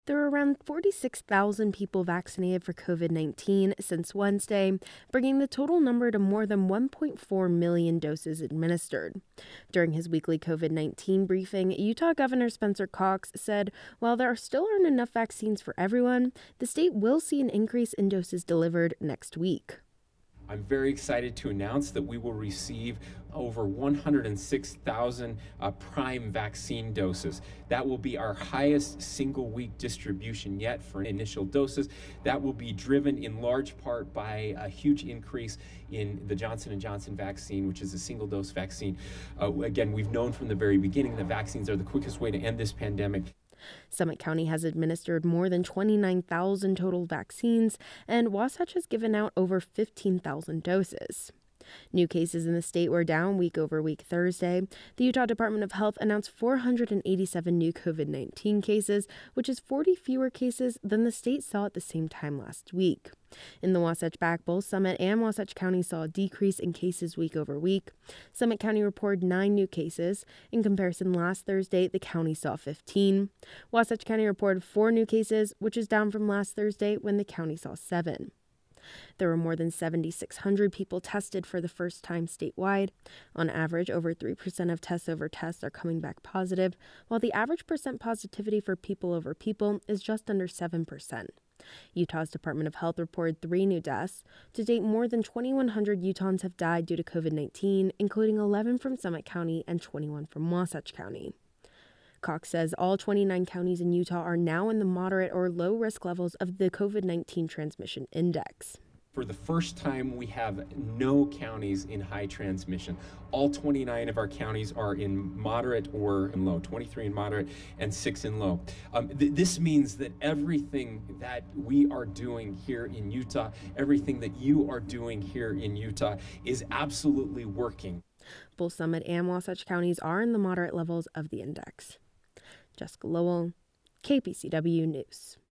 There are around 46,000 people vaccinated for COVID-19 since Wednesday, bringing the total number to more than 1.4 million doses administered. During his weekly COVID-19 briefing, Utah Governor Spencer Cox said while there still aren't enough vaccines for everyone, the state will see an increase in doses delivered next week. I'm very excited to announce that we will receive over 106,000 prime vaccine doses. That will be our highest single week distribution yet for initial doses. That will be driven in large part by a huge increase in the Johnson & Johnson vaccine, which is a single dose vaccine. Again, we've known from the very beginning that vaccines are the quickest way to end this pandemic. Summit County has administered more than 29,000 total vaccines, and Wasatch has given out over 15,000 doses. New cases in the state were down week over week Thursday. The Utah Department of Health announced 487 new COVID-19 cases, which is 40 fewer cases than the state saw at the same time last week. In the Wasatch Back, both Summit and Wasatch County saw a decrease in cases week over week. Summit County reported 9 new cases. In comparison, last Thursday, the county saw 15. Wasatch County reported 4 new cases, which is down from last Thursday when the county saw 7. There were more than 7,600 people tested for the first time statewide. On average, over 3% of tests over tests are coming back positive, while the average percent positivity for people over people is just under 7%. Utah's Department of Health reported 3 new deaths. To date, more than 2,100 Utahns have died due to COVID-19, including 11 from Summit County and 21 from Wasatch County. Cox says all 29 counties in Utah are now in the moderate or low risk levels of the COVID-19 transmission index. For the first time, we have no counties in high transmission. All 29 of our counties are in moderate or in low, 23 in moderate and 6 in low. This means that everything that we are doing here in Utah, everything that you are doing here in Utah is absolutely working. Both Summit and Wasatch counties are in the moderate levels of the index. Jessica Lowell, KPCW News.